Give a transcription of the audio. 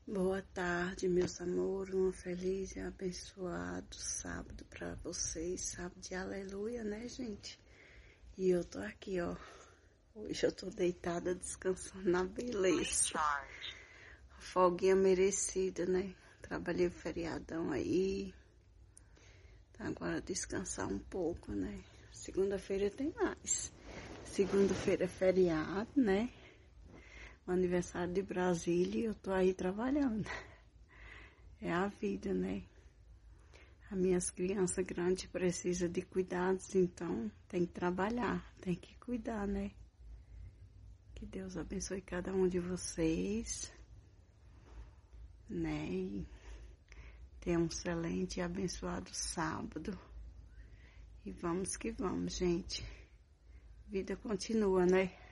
Boa tarde, meus amores, um feliz e abençoado sábado para vocês, sábado de aleluia, né, gente? E eu tô aqui, ó, hoje eu tô deitada descansando na beleza, folguinha merecida, né? Trabalhei o feriadão aí, tá agora descansar um pouco, né? Segunda-feira tem mais, segunda-feira é feriado, né? O aniversário de Brasília e eu tô aí trabalhando. É a vida, né? As minhas crianças grandes precisam de cuidados, então tem que trabalhar, tem que cuidar, né? Que Deus abençoe cada um de vocês, né? E tenha um excelente e abençoado sábado. E vamos que vamos, gente. Vida continua, né?